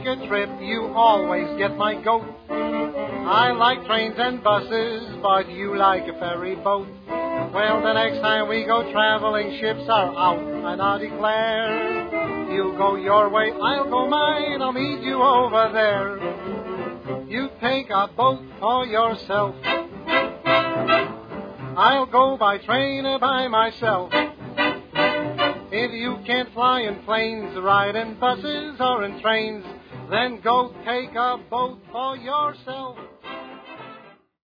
a trip, you always get my goat. I like trains and buses, but you like a ferry boat. Well, the next time we go traveling, ships are out, and I declare, you'll go your way, I'll go mine, I'll meet you over there. You take a boat for yourself, I'll go by train or by myself. If you can't fly in planes, ride in buses or in trains, then go take a boat for yourself.